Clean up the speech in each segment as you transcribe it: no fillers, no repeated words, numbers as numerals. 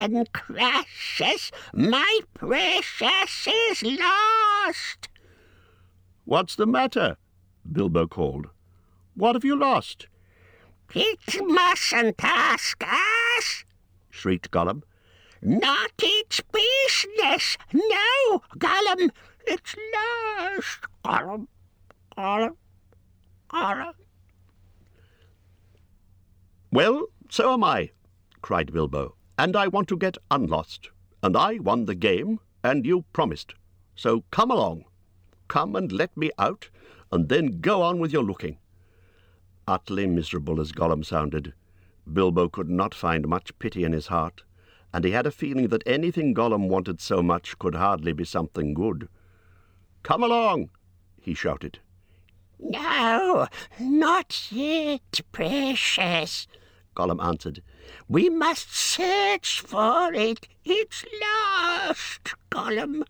and crashes, my precious is lost." "What's the matter?" Bilbo called. "What have you lost?" "It mustn't ask us," shrieked Gollum. "Not its business. No, Gollum, it's lost. Gollum, Gollum, Gollum." "Well, so am I," cried Bilbo, "and I want to get unlost. And I won the game, and you promised. So come along. Come and let me out, and then go on with your looking." Utterly miserable as Gollum sounded, Bilbo could not find much pity in his heart, and he had a feeling that anything Gollum wanted so much could hardly be something good. "Come along," he shouted. "No, not yet, precious," Gollum answered. "We must search for it. It's lost, Gollum."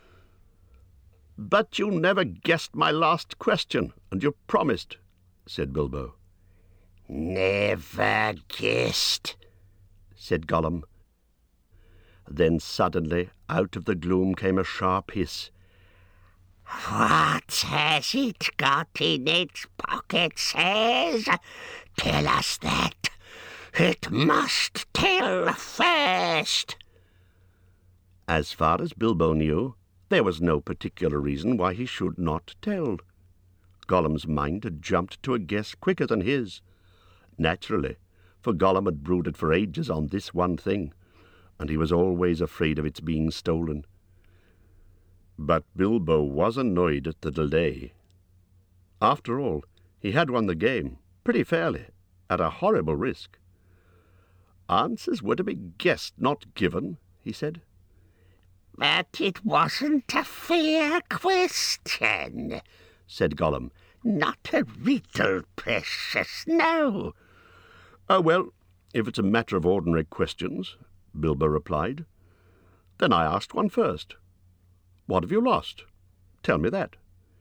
"But you never guessed my last question, and you promised," said Bilbo. "Never guessed," said Gollum. Then suddenly out of the gloom came a sharp hiss. "What has it got in its pocket, says? Tell us that. It must tell first." As far as Bilbo knew, there was no particular reason why he should not tell. Gollum's mind had jumped to a guess quicker than his. Naturally, for Gollum had brooded for ages on this one thing, and he was always afraid of its being stolen. But Bilbo was annoyed at the delay. After all, he had won the game, pretty fairly, at a horrible risk. "Answers were to be guessed, not given," he said. "But it wasn't a fair question," said Gollum. "Not a riddle, precious, no." "Oh, well, if it's a matter of ordinary questions," Bilbo replied, "then I asked one first. What have you lost? Tell me that."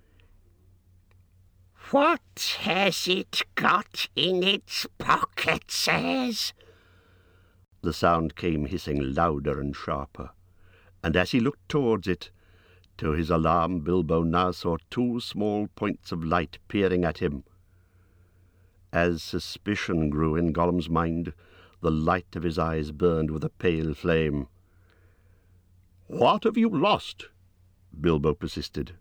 "What has it got in its pocket, says?" The sound came hissing louder and sharper, and as he looked towards it, to his alarm Bilbo now saw two small points of light peering at him. As suspicion grew in Gollum's mind, the light of his eyes burned with a pale flame. "What have you lost?" Bilbo persisted.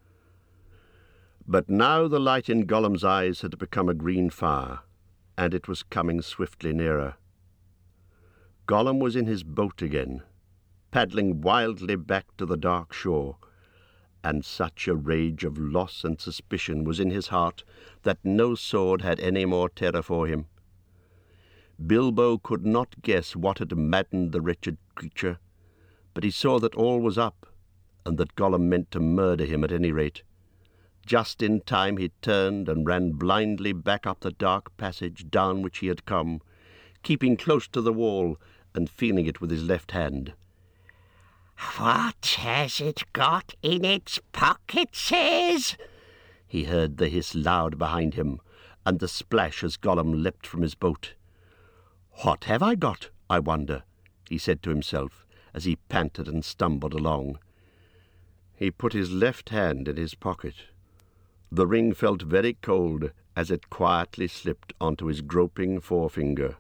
But now the light in Gollum's eyes had become a green fire, and it was coming swiftly nearer. Gollum was in his boat again, paddling wildly back to the dark shore, and such a rage of loss and suspicion was in his heart that no sword had any more terror for him. Bilbo could not guess what had maddened the wretched creature, but he saw that all was up, and that Gollum meant to murder him at any rate. Just in time he turned and ran blindly back up the dark passage down which he had come, keeping close to the wall and feeling it with his left hand. "What has it got in its pocket, says?" He heard the hiss loud behind him, and the splash as Gollum leapt from his boat. "What have I got, I wonder?" he said to himself, as he panted and stumbled along. He put his left hand in his pocket. The ring felt very cold as it quietly slipped onto his groping forefinger.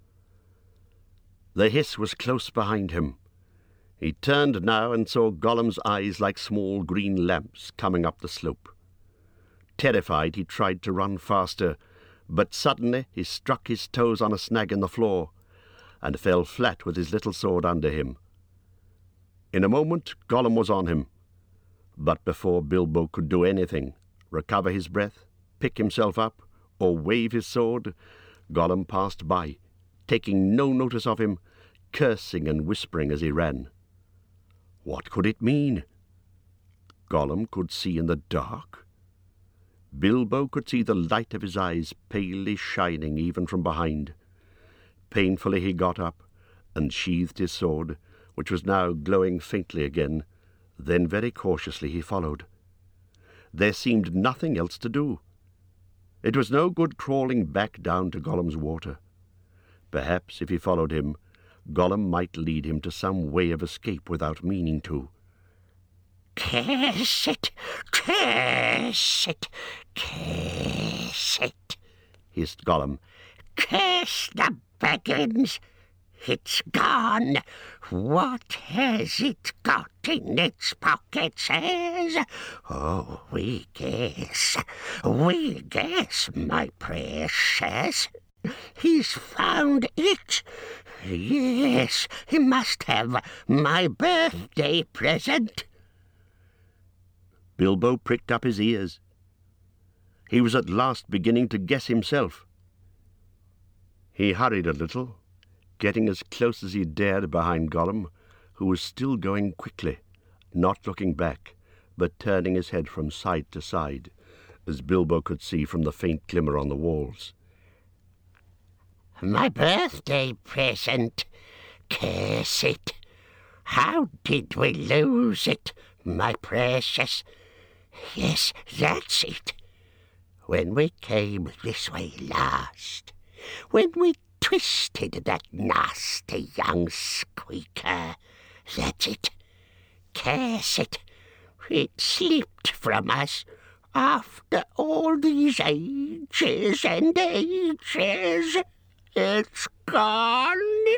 The hiss was close behind him. He turned now and saw Gollum's eyes like small green lamps coming up the slope. Terrified, he tried to run faster, but suddenly he struck his toes on a snag in the floor and fell flat with his little sword under him. In a moment Gollum was on him, but before Bilbo could do anything, recover his breath, pick himself up, or wave his sword, Gollum passed by, taking no notice of him, cursing and whispering as he ran. What could it mean? Gollum could see in the dark. Bilbo could see the light of his eyes palely shining even from behind. Painfully he got up and sheathed his sword, which was now glowing faintly again. Then very cautiously he followed. There seemed nothing else to do. It was no good crawling back down to Gollum's water. Perhaps if he followed him, Gollum might lead him to some way of escape without meaning to. "Curse it! Curse it! Curse it!" hissed Gollum. "Curse the Baggins! It's gone. What has it got in its pockets, says? Oh, we guess, my precious. He's found it. Yes, he must have my birthday present." Bilbo pricked up his ears. He was at last beginning to guess himself. He hurried a little, getting as close as he dared behind Gollum, who was still going quickly, not looking back, but turning his head from side to side, as Bilbo could see from the faint glimmer on the walls. "My birthday present. Curse it! How did we lose it, my precious? Yes, that's it. When we came this way last, when we twisted that nasty young squeaker, that's it. Curse it! It slipped from us after all these ages and ages. It's gone."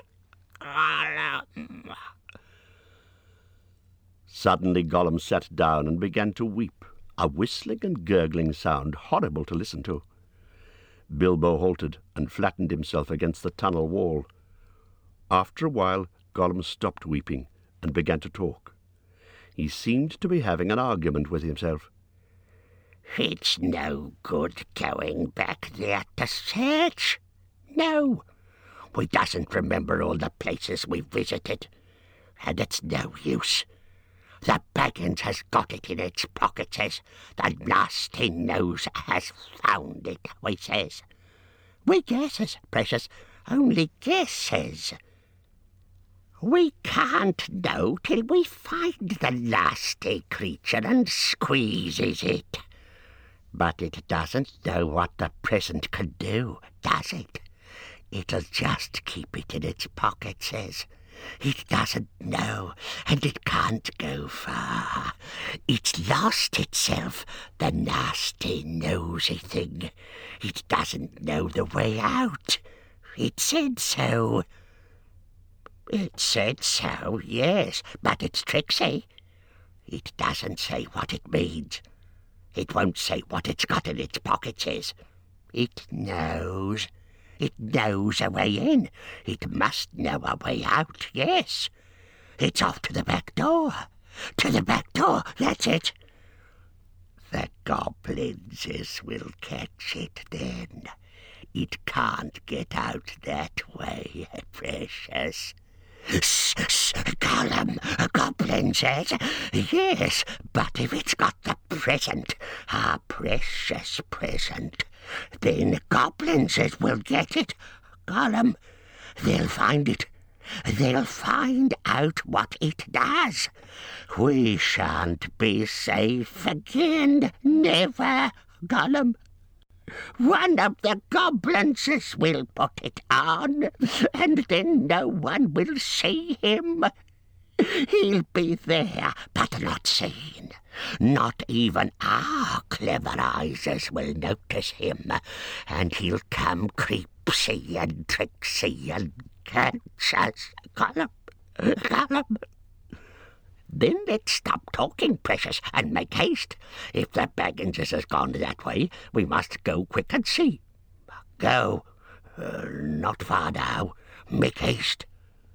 Suddenly Gollum sat down and began to weep, a whistling and gurgling sound horrible to listen to. Bilbo halted and flattened himself against the tunnel wall. After a while Gollum stopped weeping and began to talk. He seemed to be having an argument with himself. "It's no good going back there to search. No, we doesn't remember all the places we visited, and it's no use. The Baggins has got it in its pocket, says. The nasty nose has found it, we says. We guesses, precious, only guesses. We can't know till we find the nasty creature and squeezes it. But it doesn't know what the present can do, does it? It'll just keep it in its pocket, says. It doesn't know, and it can't go far. It's lost itself, the nasty, nosy thing. It doesn't know the way out. It said so. It said so, yes, but it's tricksy. It doesn't say what it means. It won't say what it's got in its pocket, says. It knows. It knows a way in. It must know a way out, yes. It's off to the back door. To the back door, that's it. The goblins will catch it then. It can't get out that way, precious. Gollum, Goblin says. Yes, but if it's got the present, our precious present, then goblins will get it. Gollum, they'll find it. They'll find out what it does. We shan't be safe again, never, Gollum. One of the goblins will put it on, and then no one will see him. He'll be there, but not seen. Not even our clever eyes will notice him, and he'll come creepsy and tricksy and catch us. Gollum, Gollum. Then let's stop talking, precious, and make haste. If the Baggins has gone that way, we must go quick and see. Go. Not far now. Make haste.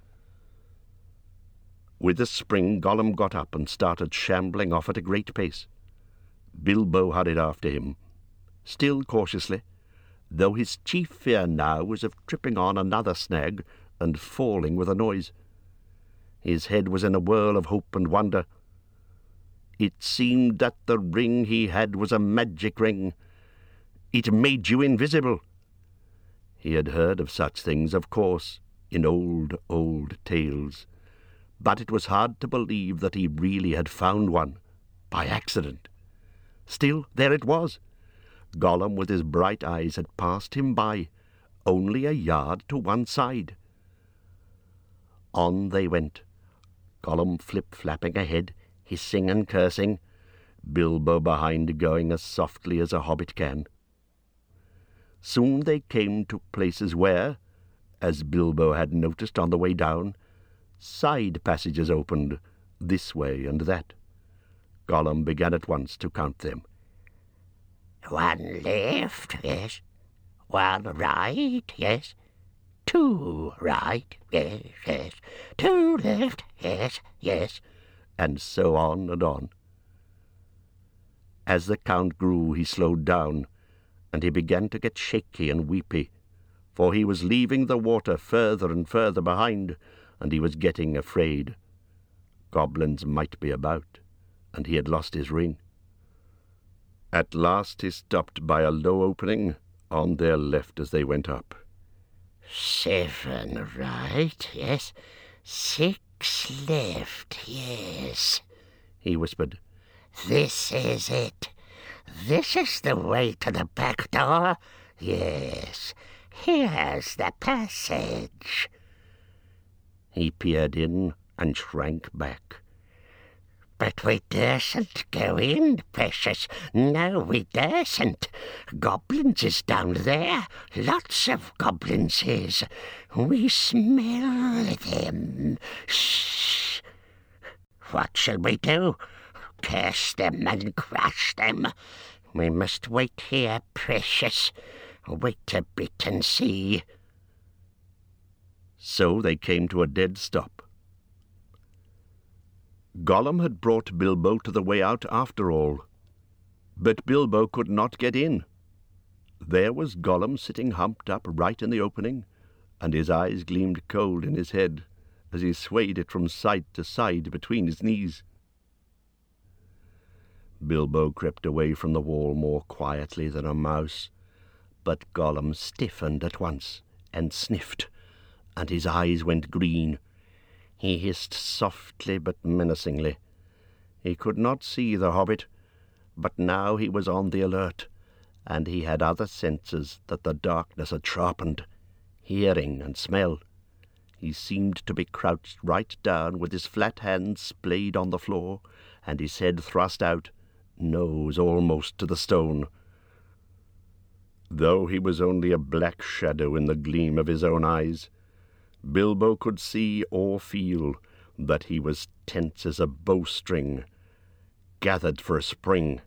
With a spring, Gollum got up and started shambling off at a great pace. Bilbo hurried after him, still cautiously, though his chief fear now was of tripping on another snag and falling with a noise. His head was in a whirl of hope and wonder. It seemed that the ring he had was a magic ring. It made you invisible. He had heard of such things, of course, in old tales, but it was hard to believe that he really had found one, by accident. Still, there it was. Gollum with his bright eyes had passed him by, only a yard to one side. On they went, Gollum flip-flapping ahead, hissing and cursing, Bilbo behind going as softly as a hobbit can. Soon they came to places where, as Bilbo had noticed on the way down, side passages opened this way and that. Gollum began at once to count them. 1 left, yes. 1 right, yes. 2 right, yes, yes. 2 left, yes, yes. And so on and on. As the count grew, he slowed down, and he began to get shaky and weepy, for he was leaving the water further and further behind, and he was getting afraid. Goblins might be about, and he had lost his ring. At last he stopped by a low opening on their left as they went up. 7 right, yes. 6 left, yes, he whispered. This is it. This is the way to the back door. Yes, here's the passage. He peered in and shrank back. But we dursn't go in, precious. No, we dursn't. Goblins is down there. Lots of goblins is. We smell them. Shh. What shall we do? Curse them and crush them. We must wait here, precious. Wait a bit and see. So they came to a dead stop. Gollum had brought Bilbo to the way out after all, but Bilbo could not get in. There was Gollum sitting humped up right in the opening, and his eyes gleamed cold in his head as he swayed it from side to side between his knees. Bilbo crept away from the wall more quietly than a mouse, but Gollum stiffened at once and sniffed, and his eyes went green. He hissed softly but menacingly. He could not see the hobbit, but now he was on the alert, and he had other senses that the darkness had sharpened, hearing and smell. He seemed to be crouched right down with his flat hands splayed on the floor, and his head thrust out, nose almost to the stone. Though he was only a black shadow in the gleam of his own eyes, Bilbo could see or feel that he was tense as a bowstring, gathered for a spring.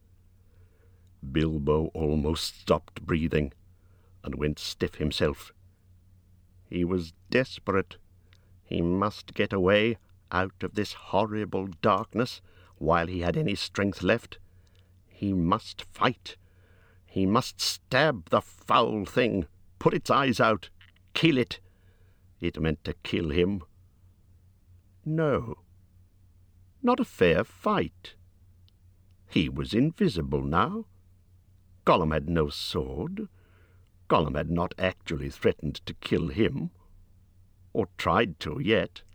Bilbo almost stopped breathing, and went stiff himself. He was desperate. He must get away out of this horrible darkness while he had any strength left. He must fight. He must stab the foul thing, put its eyes out, kill it. It meant to kill him. No, not a fair fight. He was invisible now. Gollum had no sword. Gollum had not actually threatened to kill him, or tried to yet.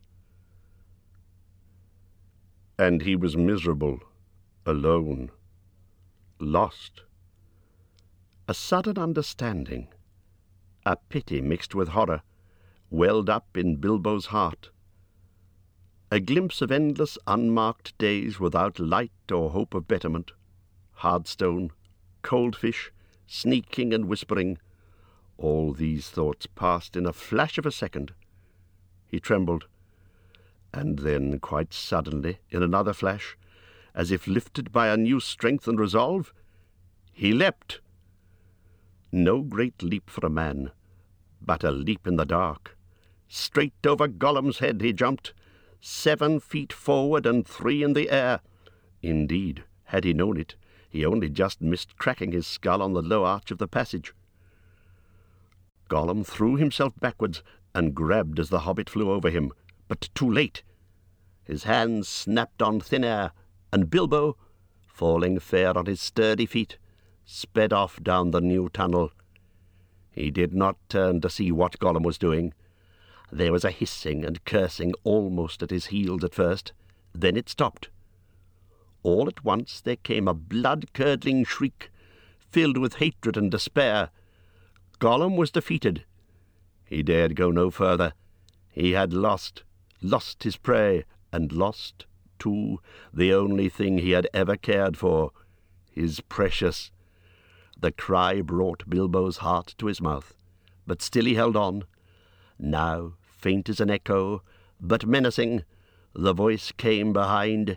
And he was miserable, alone, lost. A sudden understanding, a pity mixed with horror, welled up in Bilbo's heart. A glimpse of endless unmarked days without light or hope of betterment, Hardstone, cold fish, sneaking and whispering, all these thoughts passed in a flash of a second. He trembled, and then, quite suddenly, in another flash, as if lifted by a new strength and resolve, he leapt. No great leap for a man, but a leap in the dark. Straight over Gollum's head he jumped, 7 feet forward and 3 in the air. Indeed, had he known it, he only just missed cracking his skull on the low arch of the passage. Gollum threw himself backwards and grabbed as the hobbit flew over him, but too late. His hands snapped on thin air, and Bilbo, falling fair on his sturdy feet, sped off down the new tunnel. He did not turn to see what Gollum was doing. There was a hissing and cursing almost at his heels at first. Then it stopped. All at once there came a blood-curdling shriek, filled with hatred and despair. Gollum was defeated. He dared go no further. He had lost. lost his prey, and lost, too, the only thing he had ever cared for, his precious. The cry brought Bilbo's heart to his mouth, but still he held on. Now, faint as an echo, but menacing, the voice came behind.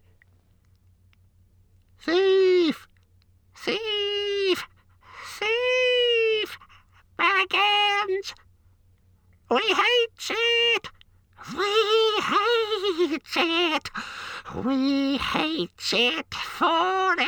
"Thief! Thief! Thief! Baggins! We hate it! We hate it! We hate it forever!"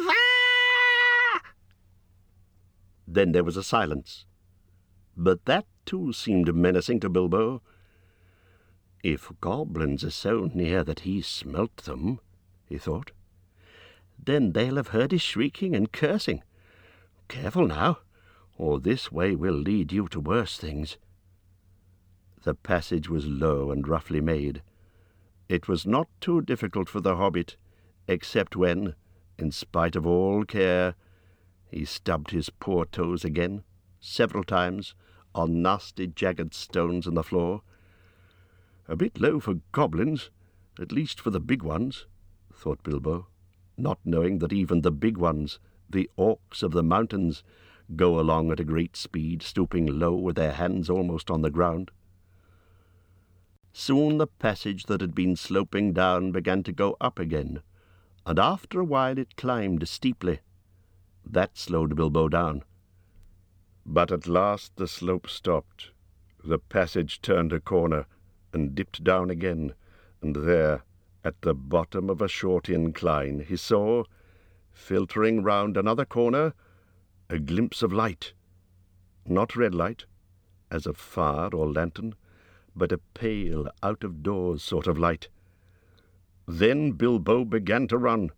Then there was a silence, but that too seemed menacing to Bilbo. If goblins are so near that he smelt them, he thought, then they'll have heard his shrieking and cursing. Careful now, or this way will lead you to worse things. The passage was low and roughly made. It was not too difficult for the hobbit, except when, in spite of all care, he stubbed his poor toes again, several times, on nasty jagged stones in the floor. A bit low for goblins, at least for the big ones, thought Bilbo, not knowing that even the big ones, the orcs of the mountains, go along at a great speed, stooping low with their hands almost on the ground. Soon the passage that had been sloping down began to go up again, and after a while it climbed steeply. That slowed Bilbo down. But at last the slope stopped. The passage turned a corner and dipped down again, and there, at the bottom of a short incline, he saw, filtering round another corner, a glimpse of light. Not red light, as of fire or lantern, but a pale, out-of-doors sort of light. Then Bilbo began to run.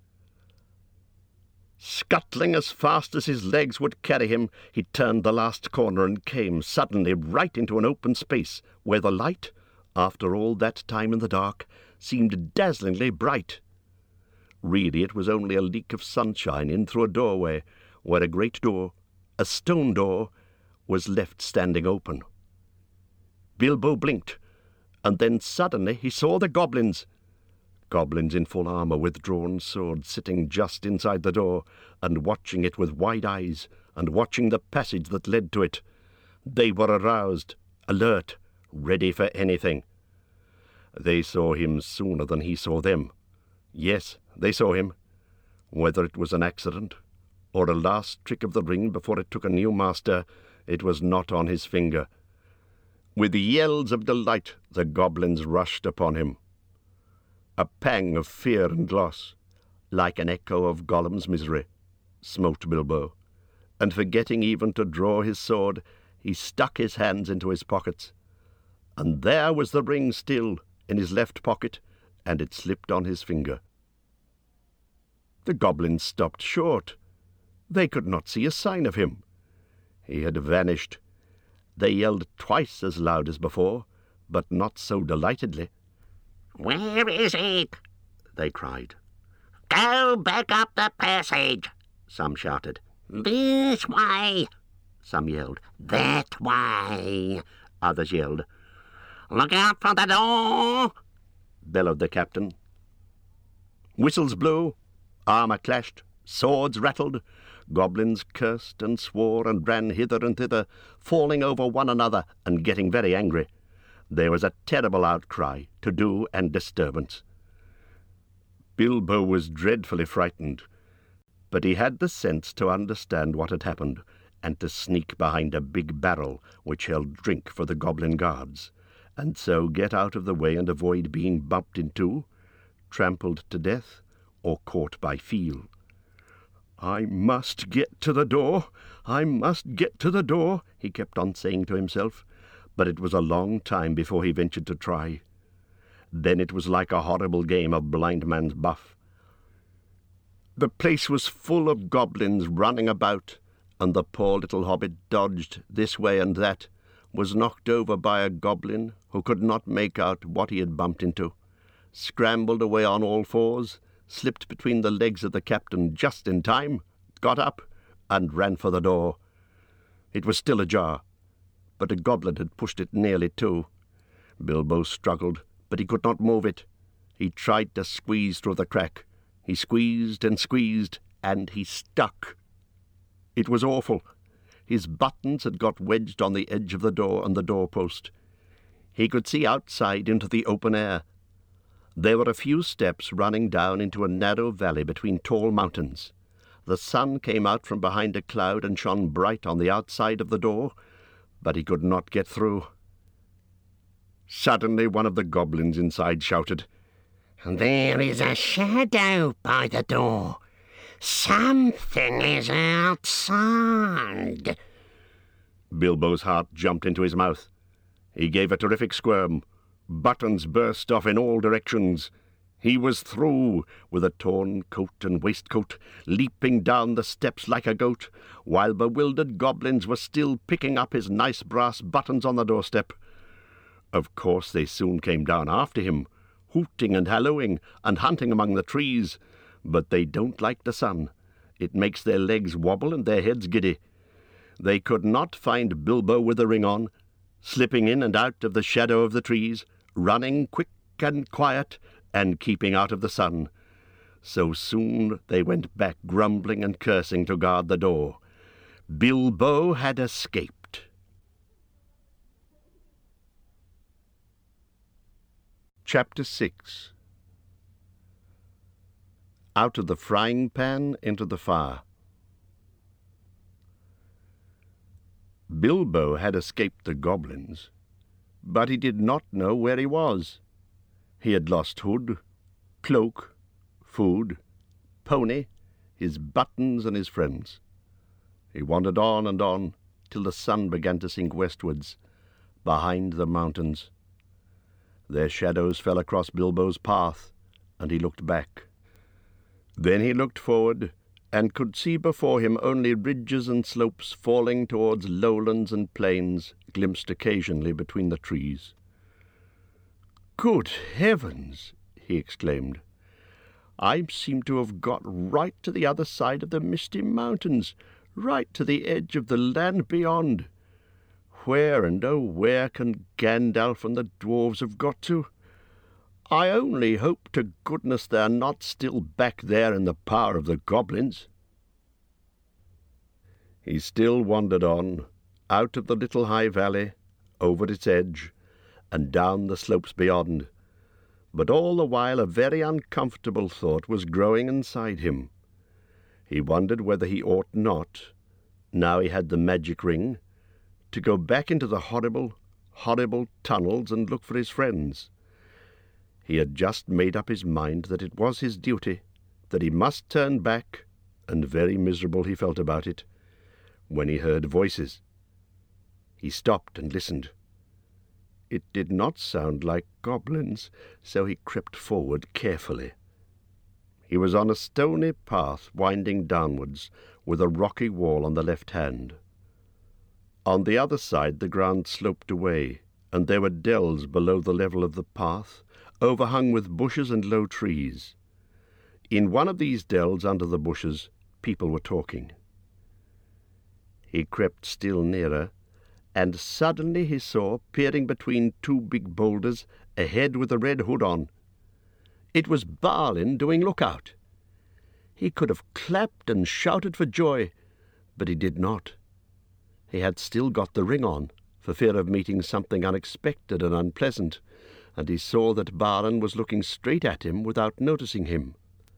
Scuttling as fast as his legs would carry him, he turned the last corner and came suddenly right into an open space where the light, after all that time in the dark, seemed dazzlingly bright. Really, it was only a leak of sunshine in through a doorway where a great door, a stone door, was left standing open. Bilbo blinked, and then suddenly he saw the goblins. Goblins in full armour with drawn swords sitting just inside the door and watching it with wide eyes and watching the passage that led to it. They were aroused, alert, ready for anything. They saw him sooner than he saw them. Yes, they saw him. Whether it was an accident or a last trick of the ring before it took a new master, it was not on his finger. With yells of delight, the goblins rushed upon him. A pang of fear and loss, like an echo of Gollum's misery, smote Bilbo, and forgetting even to draw his sword, he stuck his hands into his pockets. And there was the ring still in his left pocket, and it slipped on his finger. The goblins stopped short. They could not see a sign of him. He had vanished. They yelled twice as loud as before, but not so delightedly. "Where is it?" they cried. "Go back up the passage," some shouted. "This way," some yelled. "That way," Others yelled. "Look out for the door," bellowed the captain. Whistles blew, armour clashed, swords rattled, goblins cursed and swore and ran hither and thither, falling over one another and getting very angry. There was a terrible outcry, to-do and disturbance. Bilbo was dreadfully frightened, but he had the sense to understand what had happened and to sneak behind a big barrel which held drink for the goblin guards, and so get out of the way and avoid being bumped into, trampled to death, or caught by feel. "I must get to the door, I must get to the door," he kept on saying to himself, but it was a long time before he ventured to try. Then it was like a horrible game of blind man's buff. The place was full of goblins running about, and the poor little hobbit dodged this way and that, was knocked over by a goblin who could not make out what he had bumped into, scrambled away on all fours, slipped between the legs of the captain just in time, got up, and ran for the door. It was still ajar, but a goblin had pushed it nearly to. Bilbo struggled, but he could not move it. He tried to squeeze through the crack. He squeezed and squeezed, and he stuck. It was awful. His buttons had got wedged on the edge of the door and the doorpost. He could see outside into the open air. There were a few steps running down into a narrow valley between tall mountains. The sun came out from behind a cloud and shone bright on the outside of the door, but he could not get through. Suddenly one of the goblins inside shouted, "There is a shadow by the door. Something is outside." Bilbo's heart jumped into his mouth. He gave a terrific squirm. Buttons burst off in all directions. He was through, with a torn coat and waistcoat, leaping down the steps like a goat, while bewildered goblins were still picking up his nice brass buttons on the doorstep. Of course they soon came down after him, hooting and hallooing and hunting among the trees, but they don't like the sun. It makes their legs wobble and their heads giddy. They could not find Bilbo with the ring on, slipping in and out of the shadow of the trees, running quick and quiet, and keeping out of the sun. So soon they went back grumbling and cursing to guard the door. Bilbo had escaped. Chapter 6. Out of the frying pan into the fire. Bilbo had escaped the goblins, but he did not know where he was. He had lost hood, cloak, food, pony, his buttons and his friends. He wandered on and on till the sun began to sink westwards, behind the mountains. Their shadows fell across Bilbo's path, and he looked back. Then he looked forward, and could see before him only ridges and slopes falling towards lowlands and plains, glimpsed occasionally between the trees. "Good heavens!" he exclaimed. "I seem to have got right to the other side of the misty mountains, right to the edge of the land beyond. Where and oh where can Gandalf and the dwarves have got to? I only hope to goodness they're not still back there in the power of the goblins." He still wandered on, out of the little high valley, over its edge, and down the slopes beyond. But all the while a very uncomfortable thought was growing inside him. He wondered whether he ought not, now he had the magic ring, to go back into the horrible, horrible tunnels and look for his friends. He had just made up his mind that it was his duty, that he must turn back, and very miserable he felt about it, when he heard voices. He stopped and listened. It did not sound like goblins, so he crept forward carefully. He was on a stony path winding downwards, with a rocky wall on the left hand. On the other side the ground sloped away, and there were dells below the level of the path, overhung with bushes and low trees. In one of these dells under the bushes, people were talking. He crept still nearer, and suddenly he saw, peering between two big boulders, a head with a red hood on. It was Balin doing lookout. He could have clapped and shouted for joy, but he did not. He had still got the ring on, for fear of meeting something unexpected and unpleasant, and he saw that Balin was looking straight at him without noticing him.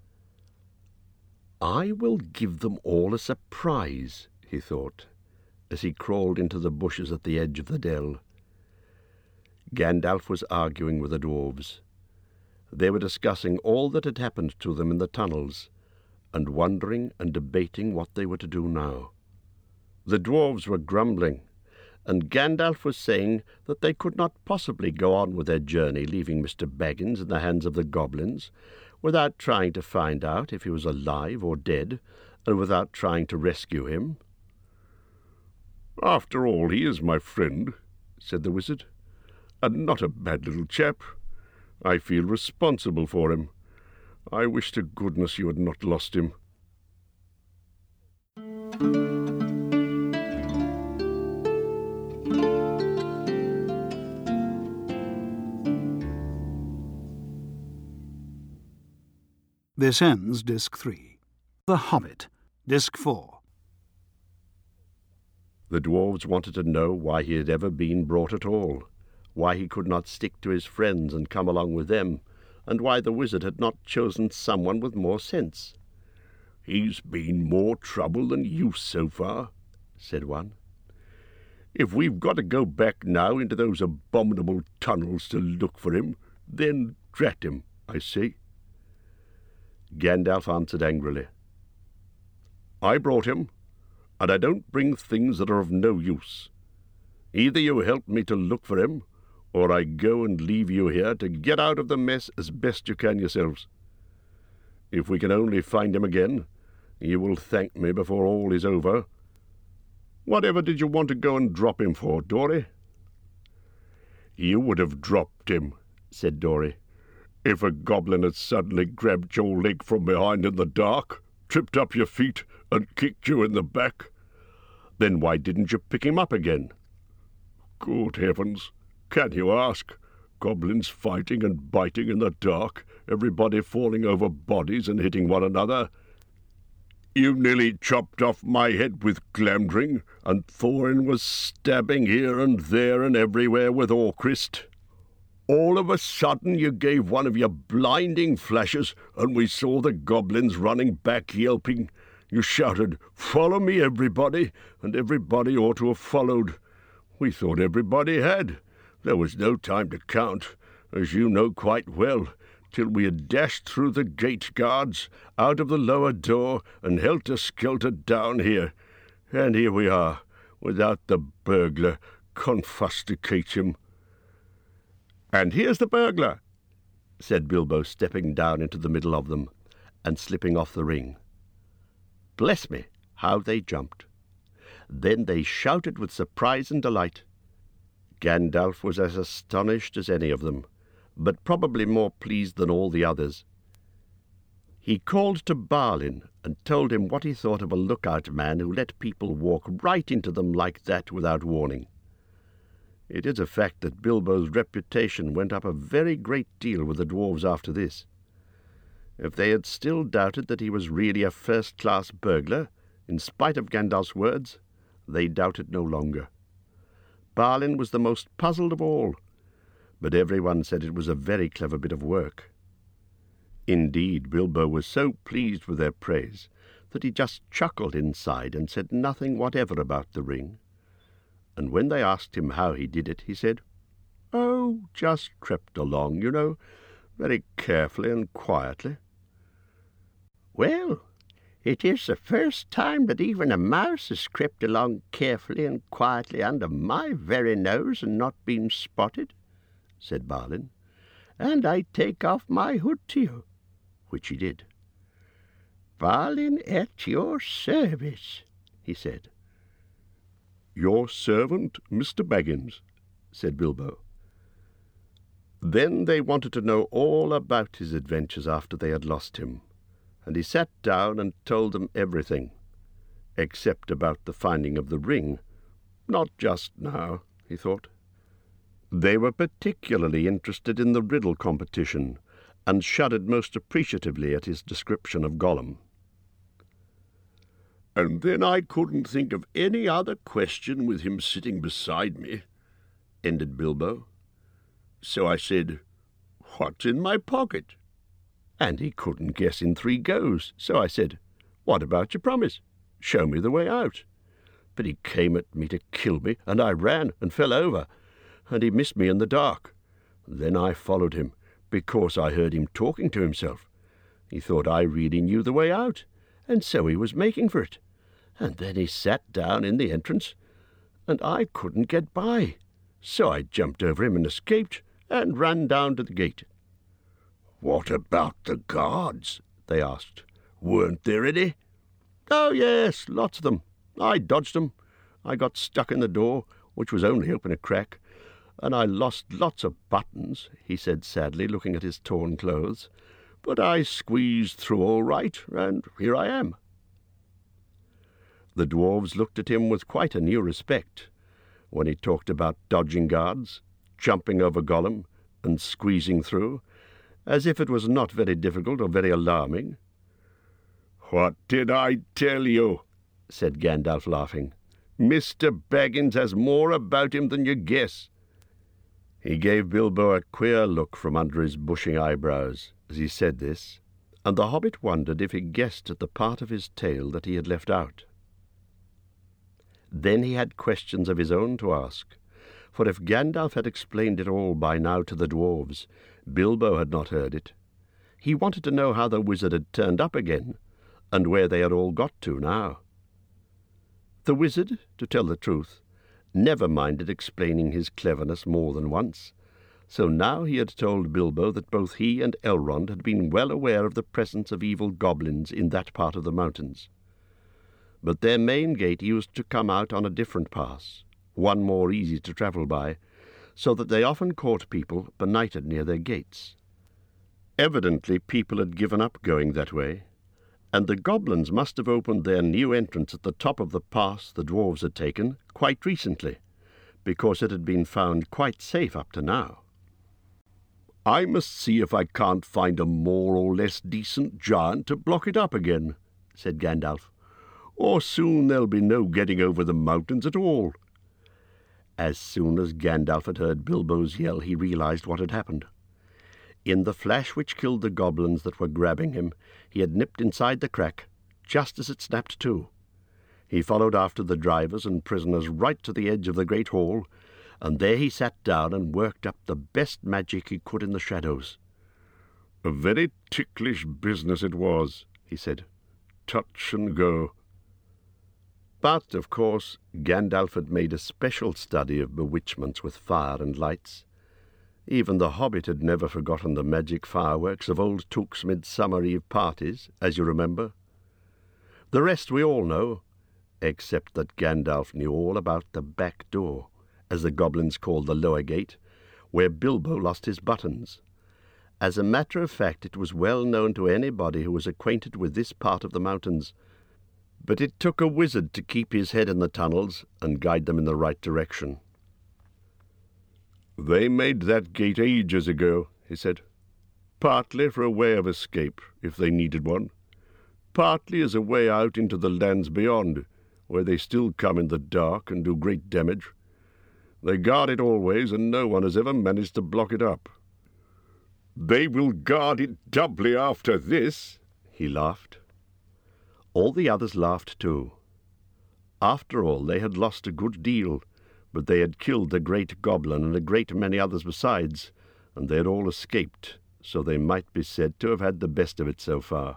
"I will give them all a surprise," he thought, as he crawled into the bushes at the edge of the dell. Gandalf was arguing with the dwarves. They were discussing all that had happened to them in the tunnels, and wondering and debating what they were to do now. The dwarves were grumbling, and Gandalf was saying that they could not possibly go on with their journey leaving Mr. Baggins in the hands of the goblins, without trying to find out if he was alive or dead, and without trying to rescue him. "After all, he is my friend," said the wizard, "and not a bad little chap. I feel responsible for him. I wish to goodness you had not lost him." This ends Disc 3. The Hobbit, Disc 4. The dwarves wanted to know why he had ever been brought at all, why he could not stick to his friends and come along with them, and why the wizard had not chosen someone with more sense. "He's been more trouble than use so far," said one. "If we've got to go back now into those abominable tunnels to look for him, then drat him, I say." Gandalf answered angrily, "I brought him, and I don't bring things that are of no use. Either you help me to look for him, or I go and leave you here to get out of the mess as best you can yourselves. If we can only find him again, you will thank me before all is over. Whatever did you want to go and drop him for, Dory?" "You would have dropped him," said Dory, "if a goblin had suddenly grabbed your leg from behind in the dark, tripped up your feet, and kicked you in the back. Then why didn't you pick him up again?" "Good heavens, can you ask? Goblins fighting and biting in the dark, everybody falling over bodies and hitting one another. You nearly chopped off my head with Glamdring, and Thorin was stabbing here and there and everywhere with Orcrist. All of a sudden you gave one of your blinding flashes, and we saw the goblins running back yelping. You shouted, 'Follow me, everybody,' and everybody ought to have followed. We thought everybody had. There was no time to count, as you know quite well, till we had dashed through the gate guards, out of the lower door, and helter-skelter down here. And here we are, without the burglar, confusticate him." "And here's the burglar," said Bilbo, stepping down into the middle of them, and slipping off the ring. Bless me, how they jumped! Then they shouted with surprise and delight. Gandalf was as astonished as any of them, but probably more pleased than all the others. He called to Balin and told him what he thought of a lookout man who let people walk right into them like that without warning. It is a fact that Bilbo's reputation went up a very great deal with the dwarves after this. If they had still doubted that he was really a first-class burglar, in spite of Gandalf's words, they doubted no longer. Balin was the most puzzled of all, but everyone said it was a very clever bit of work. Indeed, Bilbo was so pleased with their praise that he just chuckled inside and said nothing whatever about the ring. And when they asked him how he did it, he said, "Oh, just crept along, you know, very carefully and quietly." "Well, it is the first time that even a mouse has crept along carefully and quietly under my very nose and not been spotted," said Balin, "and I take off my hood to you," which he did. "Balin at your service," he said. "Your servant, Mr. Baggins," said Bilbo. Then they wanted to know all about his adventures after they had lost him, and he sat down and told them everything, except about the finding of the ring. Not just now, he thought. They were particularly interested in the riddle competition, and shuddered most appreciatively at his description of Gollum. "And then I couldn't think of any other question with him sitting beside me," ended Bilbo. "So I said, 'What's in my pocket?' And he couldn't guess in 3 goes. So I said, 'What about your promise? Show me the way out.' But he came at me to kill me, and I ran and fell over, and he missed me in the dark. Then I followed him, because I heard him talking to himself. He thought I really knew the way out, and so he was making for it. And then he sat down in the entrance, and I couldn't get by. So I jumped over him and escaped, and ran down to the gate." "What about the guards?" they asked. "Weren't there any?" "Oh, yes, lots of them. I dodged them. I got stuck in the door, which was only open a crack, and I lost lots of buttons," he said sadly, looking at his torn clothes. "But I squeezed through all right, and here I am." The dwarves looked at him with quite a new respect when he talked about dodging guards, jumping over Gollum, and squeezing through, as if it was not very difficult or very alarming. "What did I tell you?" said Gandalf, laughing. "Mr. Baggins has more about him than you guess." He gave Bilbo a queer look from under his bushing eyebrows as he said this, and the hobbit wondered if he guessed at the part of his tale that he had left out. Then he had questions of his own to ask, for if Gandalf had explained it all by now to the dwarves, Bilbo had not heard it. He wanted to know how the wizard had turned up again, and where they had all got to now. The wizard, to tell the truth, never minded explaining his cleverness more than once, so now he had told Bilbo that both he and Elrond had been well aware of the presence of evil goblins in that part of the mountains. But their main gate used to come out on a different pass, one more easy to travel by, so that they often caught people benighted near their gates. Evidently people had given up going that way, and the goblins must have opened their new entrance at the top of the pass the dwarves had taken quite recently, because it had been found quite safe up to now. "I must see if I can't find a more or less decent giant to block it up again," said Gandalf, "or soon there'll be no getting over the mountains at all." As soon as Gandalf had heard Bilbo's yell, he realized what had happened. In the flash which killed the goblins that were grabbing him, he had nipped inside the crack, just as it snapped to. He followed after the drivers and prisoners right to the edge of the great hall, and there he sat down and worked up the best magic he could in the shadows. "A very ticklish business it was," he said. "Touch and go." But, of course, Gandalf had made a special study of bewitchments with fire and lights. Even the hobbit had never forgotten the magic fireworks of old Took's Midsummer Eve parties, as you remember. The rest we all know, except that Gandalf knew all about the back door, as the goblins called the lower gate, where Bilbo lost his buttons. As a matter of fact, it was well known to anybody who was acquainted with this part of the mountains, but it took a wizard to keep his head in the tunnels and guide them in the right direction. "They made that gate ages ago," he said, "partly for a way of escape, if they needed one, partly as a way out into the lands beyond, where they still come in the dark and do great damage. They guard it always, and no one has ever managed to block it up." "They will guard it doubly after this," he laughed. All the others laughed too. After all, they had lost a good deal, but they had killed the great goblin and a great many others besides, and they had all escaped, so they might be said to have had the best of it so far.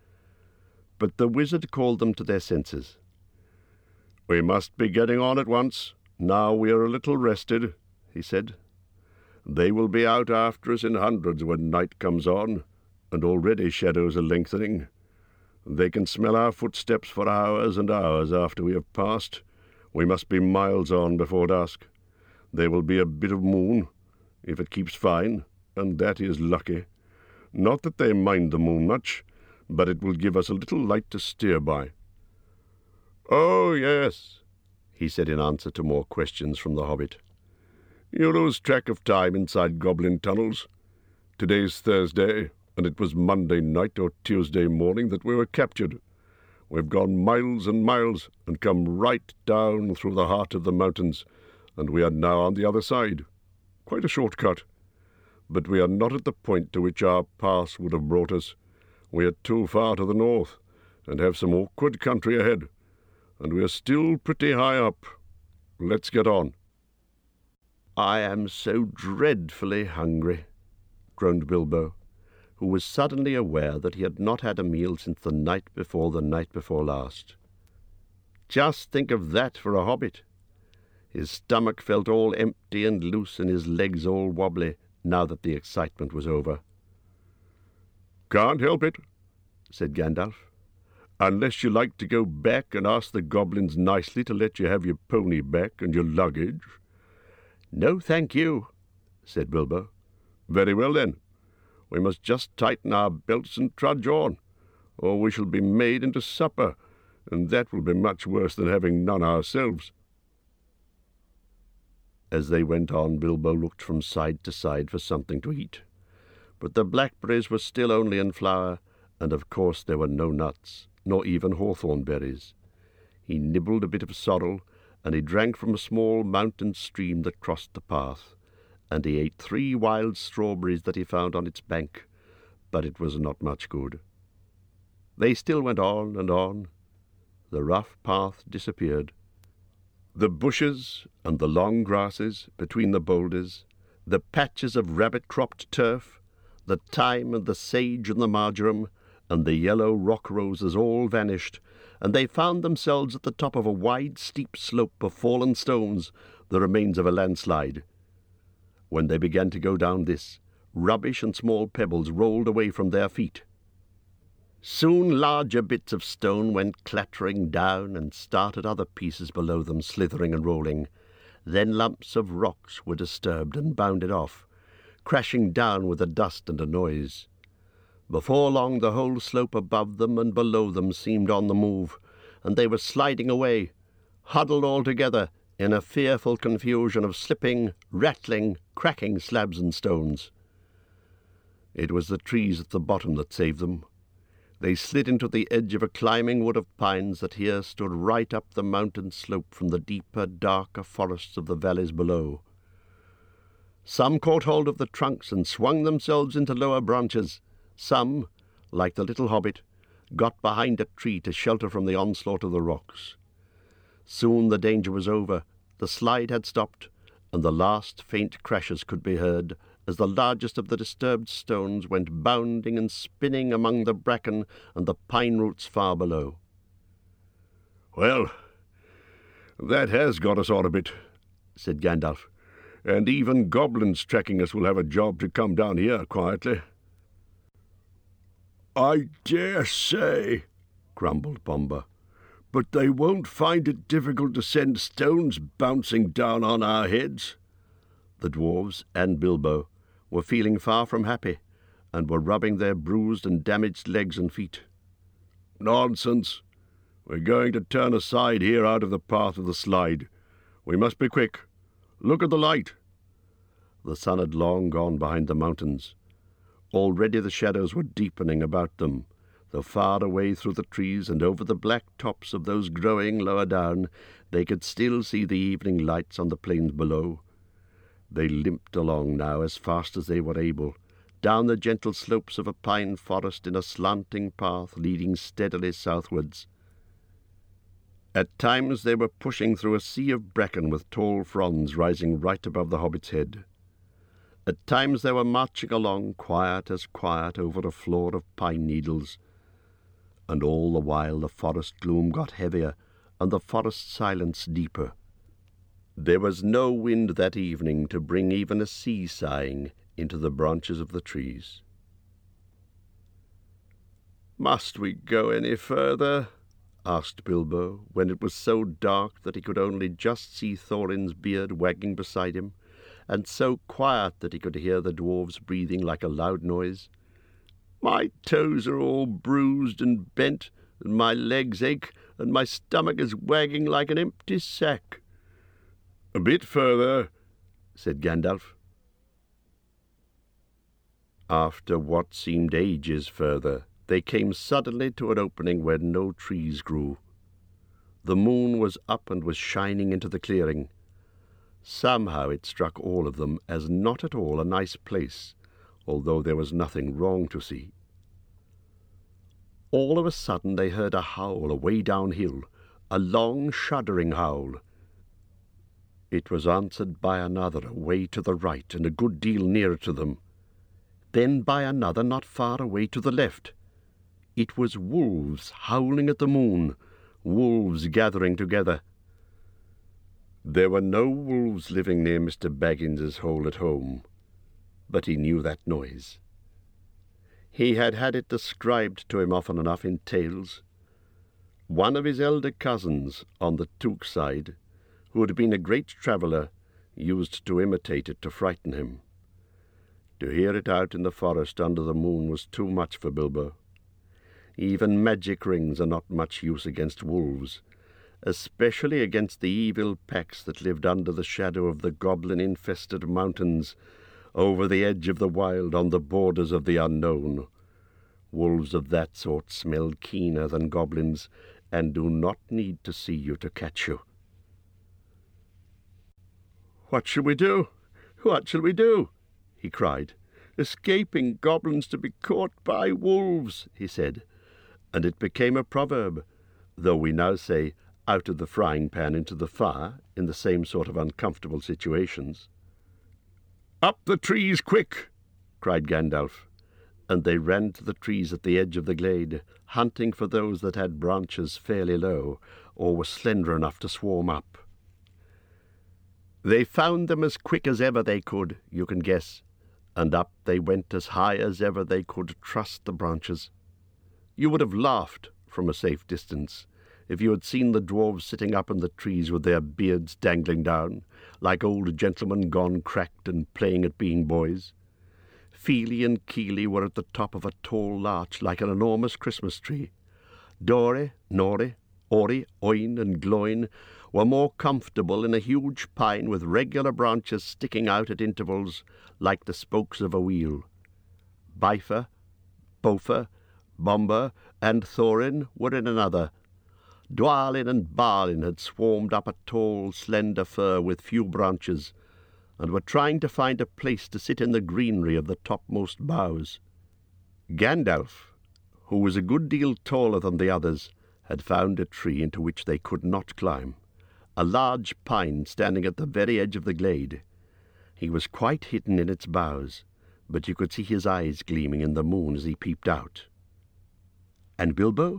But the wizard called them to their senses. "We must be getting on at once, now we are a little rested," he said. "They will be out after us in hundreds when night comes on, and already shadows are lengthening. They can smell our footsteps for hours and hours after we have passed. We must be miles on before dusk. There will be a bit of moon, if it keeps fine, and that is lucky. Not that they mind the moon much, but it will give us a little light to steer by." "Oh, yes," he said in answer to more questions from the hobbit. "You lose track of time inside goblin tunnels. Today's Thursday, and it was Monday night or Tuesday morning that we were captured. We've gone miles and miles and come right down through the heart of the mountains, and we are now on the other side. Quite a short cut. But we are not at the point to which our pass would have brought us. We are too far to the north, and have some awkward country ahead, and we are still pretty high up. Let's get on." "I am so dreadfully hungry," groaned Bilbo, who was suddenly aware that he had not had a meal since the night before last. Just think of that for a hobbit! His stomach felt all empty and loose, and his legs all wobbly, now that the excitement was over. "Can't help it," said Gandalf, "unless you like to go back and ask the goblins nicely to let you have your pony back and your luggage." "No, thank you," said Bilbo. "Very well, then. We must just tighten our belts and trudge on, or we shall be made into supper, and that will be much worse than having none ourselves." As they went on, Bilbo looked from side to side for something to eat, but the blackberries were still only in flower, and of course there were no nuts, nor even hawthorn berries. He nibbled a bit of sorrel, and he drank from a small mountain stream that crossed the path, and he ate 3 wild strawberries that he found on its bank, but it was not much good. They still went on and on. The rough path disappeared. The bushes and the long grasses between the boulders, the patches of rabbit-cropped turf, the thyme and the sage and the marjoram, and the yellow rock roses all vanished, and they found themselves at the top of a wide, steep slope of fallen stones, the remains of a landslide. When they began to go down this, rubbish and small pebbles rolled away from their feet. Soon larger bits of stone went clattering down and started other pieces below them slithering and rolling. Then lumps of rocks were disturbed and bounded off, crashing down with a dust and a noise. Before long the whole slope above them and below them seemed on the move, and they were sliding away, huddled all together in a fearful confusion of slipping, rattling, cracking slabs and stones. It was the trees at the bottom that saved them. They slid into the edge of a climbing wood of pines that here stood right up the mountain slope from the deeper, darker forests of the valleys below. Some caught hold of the trunks and swung themselves into lower branches. Some, like the little hobbit, got behind a tree to shelter from the onslaught of the rocks. Soon the danger was over. The slide had stopped, and the last faint crashes could be heard as the largest of the disturbed stones went bounding and spinning among the bracken and the pine roots far below. "Well, that has got us on a bit," said Gandalf, "and even goblins tracking us will have a job to come down here quietly." "I dare say," grumbled Bomber, "but they won't find it difficult to send stones bouncing down on our heads." The dwarves and Bilbo were feeling far from happy, and were rubbing their bruised and damaged legs and feet. "Nonsense. We're going to turn aside here out of the path of the slide. We must be quick. Look at the light." The sun had long gone behind the mountains. Already the shadows were deepening about them, though far away through the trees and over the black tops of those growing lower down, they could still see the evening lights on the plains below. They limped along now as fast as they were able, down the gentle slopes of a pine forest in a slanting path leading steadily southwards. At times they were pushing through a sea of bracken with tall fronds rising right above the hobbit's head. At times they were marching along quiet as quiet over a floor of pine needles, and all the while the forest gloom got heavier and the forest silence deeper. There was no wind that evening to bring even a sea sighing into the branches of the trees. "Must we go any further?" asked Bilbo, when it was so dark that he could only just see Thorin's beard wagging beside him, and so quiet that he could hear the dwarves breathing like a loud noise. "My toes are all bruised and bent, and my legs ache, and my stomach is wagging like an empty sack." "A bit further," said Gandalf. After what seemed ages further, they came suddenly to an opening where no trees grew. The moon was up and was shining into the clearing. Somehow it struck all of them as not at all a nice place, although there was nothing wrong to see. All of a sudden they heard a howl away downhill, a long, shuddering howl. It was answered by another away to the right and a good deal nearer to them, then by another not far away to the left. It was wolves howling at the moon, wolves gathering together. There were no wolves living near Mr. Baggins's hole at home, but he knew that noise. He had had it described to him often enough in tales. One of his elder cousins on the Took side, who had been a great traveller, used to imitate it to frighten him. To hear it out in the forest under the moon was too much for Bilbo. Even magic rings are not much use against wolves, especially against the evil packs that lived under the shadow of the goblin-infested mountains, over the edge of the wild, on the borders of the unknown. Wolves of that sort smell keener than goblins, and do not need to see you to catch you. "What shall we do? What shall we do?" he cried. "Escaping goblins to be caught by wolves," he said, and it became a proverb, though we now say out of the frying pan into the fire in the same sort of uncomfortable situations. "Up the trees, quick!" cried Gandalf, and they ran to the trees at the edge of the glade, hunting for those that had branches fairly low, or were slender enough to swarm up. They found them as quick as ever they could, you can guess, and up they went as high as ever they could trust the branches. You would have laughed from a safe distance if you had seen the dwarves sitting up in the trees with their beards dangling down, like old gentlemen gone cracked and playing at being boys. Feely and Keely were at the top of a tall larch like an enormous Christmas tree. Dore, Nore, Ori, Oin, and Gloin were more comfortable in a huge pine with regular branches sticking out at intervals like the spokes of a wheel. Bifur, Bofer, Bomber, and Thorin were in another. Dwalin and Balin had swarmed up a tall, slender fir with few branches, and were trying to find a place to sit in the greenery of the topmost boughs. Gandalf, who was a good deal taller than the others, had found a tree into which they could not climb, a large pine standing at the very edge of the glade. He was quite hidden in its boughs, but you could see his eyes gleaming in the moon as he peeped out. And Bilbo?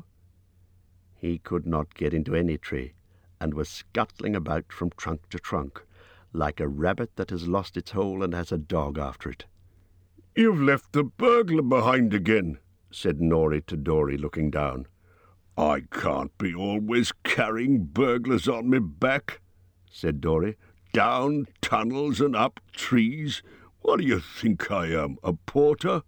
He could not get into any tree, and was scuttling about from trunk to trunk, like a rabbit that has lost its hole and has a dog after it. "You've left the burglar behind again," said Nori to Dori, looking down. "I can't be always carrying burglars on me back," said Dori. "Down tunnels and up trees. What do you think I am, a porter?"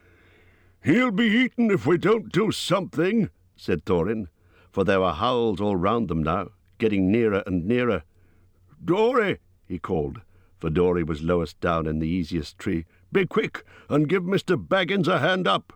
"He'll be eaten if we don't do something," said Thorin, for there were howls all round them now, getting nearer and nearer. "Dori," he called, for Dori was lowest down in the easiest tree, "be quick and give Mr. Baggins a hand up."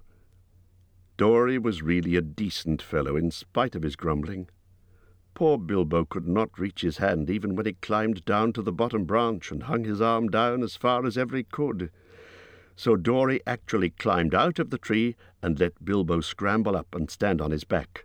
Dori was really a decent fellow in spite of his grumbling. Poor Bilbo could not reach his hand even when he climbed down to the bottom branch and hung his arm down as far as ever he could. So Dori actually climbed out of the tree and let Bilbo scramble up and stand on his back.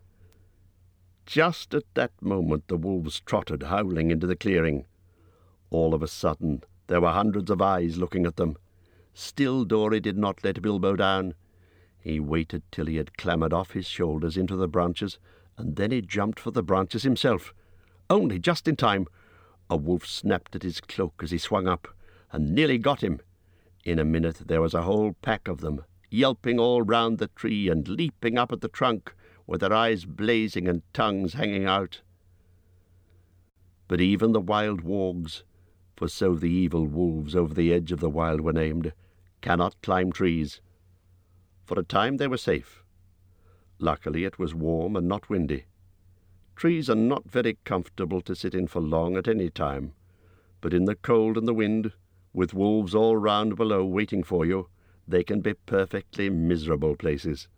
Just at that moment the wolves trotted howling into the clearing. All of a sudden there were hundreds of eyes looking at them. Still Dori did not let Bilbo down. He waited till he had clambered off his shoulders into the branches, and then he jumped for the branches himself. Only just in time. A wolf snapped at his cloak as he swung up, and nearly got him. In a minute there was a whole pack of them, yelping all round the tree and leaping up at the trunk, with their eyes blazing and tongues hanging out. But even the wild wargs, for so the evil wolves over the edge of the wild were named, cannot climb trees. For a time they were safe. Luckily it was warm and not windy. Trees are not very comfortable to sit in for long at any time, but in the cold and the wind, with wolves all round below waiting for you, they can be perfectly miserable places.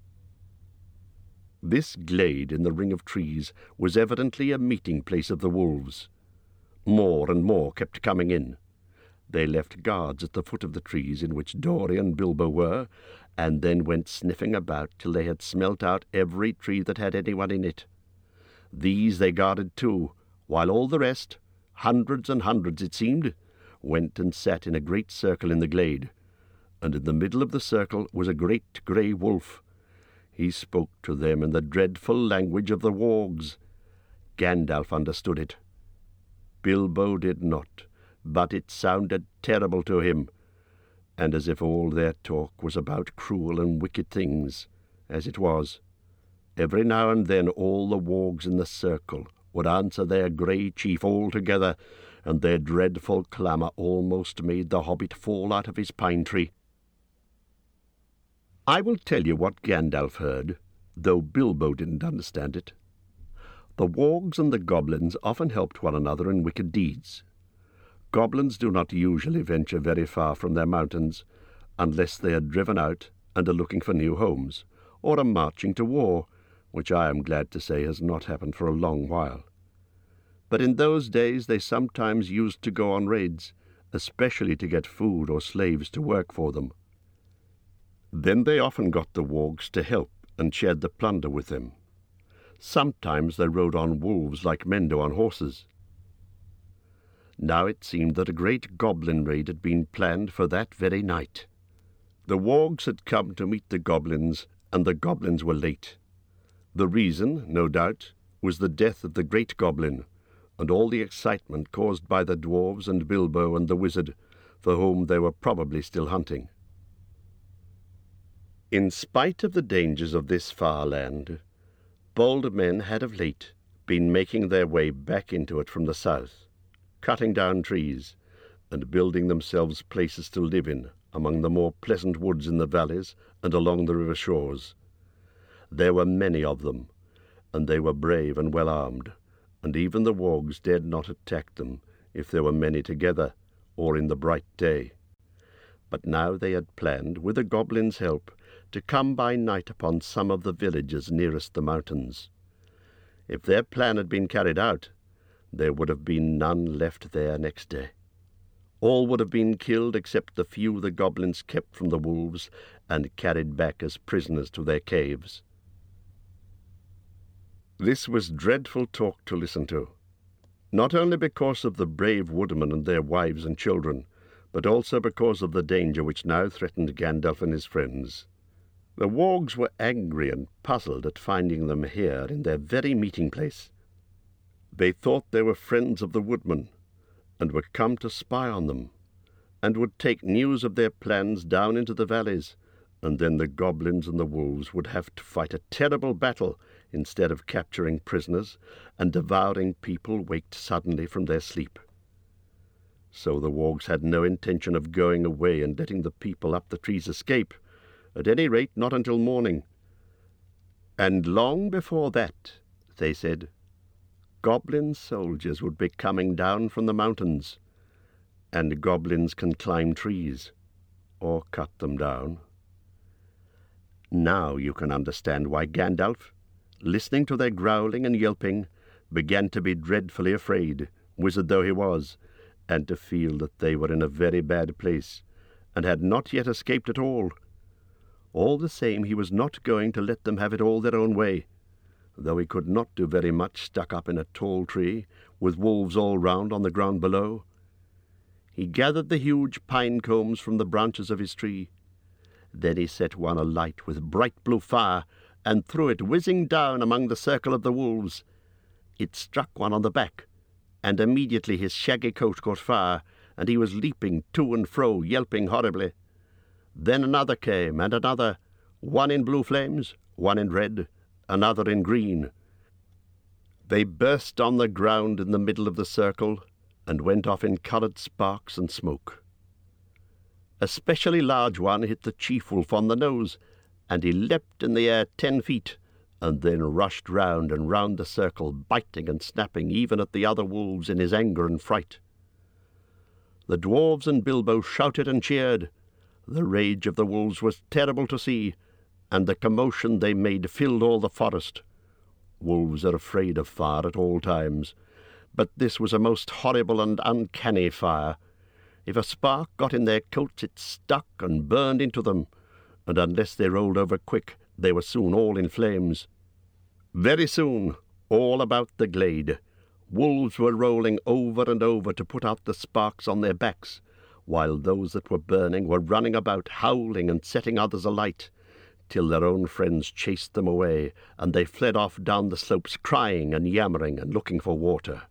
This glade in the ring of trees was evidently a meeting place of the wolves. More and more kept coming in. They left guards at the foot of the trees in which Dori and Bilbo were, and then went sniffing about till they had smelt out every tree that had anyone in it. These they guarded too, while all the rest, hundreds and hundreds it seemed, went and sat in a great circle in the glade, and in the middle of the circle was a great grey wolf. He spoke to them in the dreadful language of the wargs. Gandalf understood it. Bilbo did not, but it sounded terrible to him, and as if all their talk was about cruel and wicked things, as it was. Every now and then all the wargs in the circle would answer their grey chief all together, and their dreadful clamour almost made the hobbit fall out of his pine tree. I will tell you what Gandalf heard, though Bilbo didn't understand it. The wargs and the goblins often helped one another in wicked deeds. Goblins do not usually venture very far from their mountains, unless they are driven out and are looking for new homes, or are marching to war, which I am glad to say has not happened for a long while. But in those days they sometimes used to go on raids, especially to get food or slaves to work for them. Then they often got the wargs to help and shared the plunder with them. Sometimes they rode on wolves like men do on horses. Now it seemed that a great goblin raid had been planned for that very night. The wargs had come to meet the goblins, and the goblins were late. The reason, no doubt, was the death of the great goblin, and all the excitement caused by the dwarves and Bilbo and the wizard, for whom they were probably still hunting. In spite of the dangers of this far land, bold men had of late been making their way back into it from the south, cutting down trees and building themselves places to live in among the more pleasant woods in the valleys and along the river shores. There were many of them, and they were brave and well armed, and even the wargs dared not attack them if there were many together, or in the bright day. But now they had planned, with the goblins' help, to come by night upon some of the villages nearest the mountains. If their plan had been carried out, there would have been none left there next day. All would have been killed except the few the goblins kept from the wolves and carried back as prisoners to their caves. This was dreadful talk to listen to, not only because of the brave woodmen and their wives and children, but also because of the danger which now threatened Gandalf and his friends. The wargs were angry and puzzled at finding them here in their very meeting place. They thought they were friends of the woodmen, and were come to spy on them, and would take news of their plans down into the valleys, and then the goblins and the wolves would have to fight a terrible battle instead of capturing prisoners and devouring people waked suddenly from their sleep. So the wargs had no intention of going away and letting the people up the trees escape, at any rate not until morning. And long before that, they said, goblin soldiers would be coming down from the mountains, and goblins can climb trees, or cut them down. Now you can understand why Gandalf, listening to their growling and yelping, began to be dreadfully afraid, wizard though he was, and to feel that they were in a very bad place, and had not yet escaped at all. All the same, he was not going to let them have it all their own way, though he could not do very much stuck up in a tall tree, with wolves all round on the ground below. He gathered the huge pine cones from the branches of his tree. Then he set one alight with bright blue fire, and threw it whizzing down among the circle of the wolves. It struck one on the back, and immediately his shaggy coat caught fire, and he was leaping to and fro, yelping horribly. Then another came, and another, one in blue flames, one in red, another in green. They burst on the ground in the middle of the circle, and went off in coloured sparks and smoke. A specially large one hit the chief wolf on the nose, and he leapt in the air 10 feet, and then rushed round and round the circle, biting and snapping even at the other wolves in his anger and fright. The dwarves and Bilbo shouted and cheered. The rage of the wolves was terrible to see, and the commotion they made filled all the forest. Wolves are afraid of fire at all times, but this was a most horrible and uncanny fire. If a spark got in their coats, it stuck and burned into them, and unless they rolled over quick, they were soon all in flames. Very soon, all about the glade, wolves were rolling over and over to put out the sparks on their backs, while those that were burning were running about, howling and setting others alight, till their own friends chased them away, and they fled off down the slopes, crying and yammering and looking for water.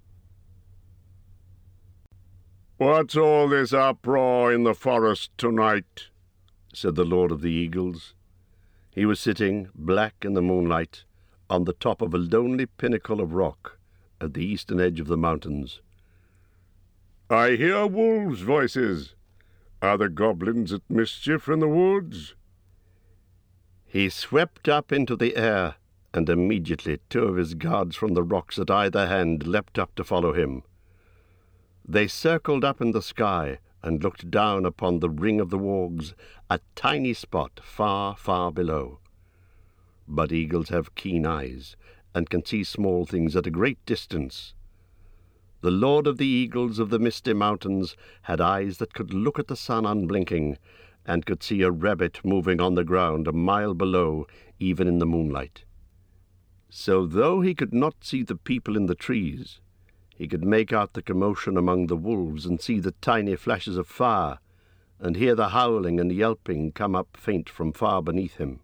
"What's all this uproar in the forest tonight?" said the Lord of the Eagles. He was sitting, black in the moonlight, on the top of a lonely pinnacle of rock at the eastern edge of the mountains. "I hear wolves' voices. Are the goblins at mischief in the woods?" He swept up into the air, and immediately 2 of his guards from the rocks at either hand leapt up to follow him. They circled up in the sky and looked down upon the ring of the Wargs, a tiny spot far, far below. But eagles have keen eyes and can see small things at a great distance. The Lord of the Eagles of the Misty Mountains had eyes that could look at the sun unblinking, and could see a rabbit moving on the ground a mile below, even in the moonlight. So though he could not see the people in the trees, he could make out the commotion among the wolves and see the tiny flashes of fire, and hear the howling and yelping come up faint from far beneath him.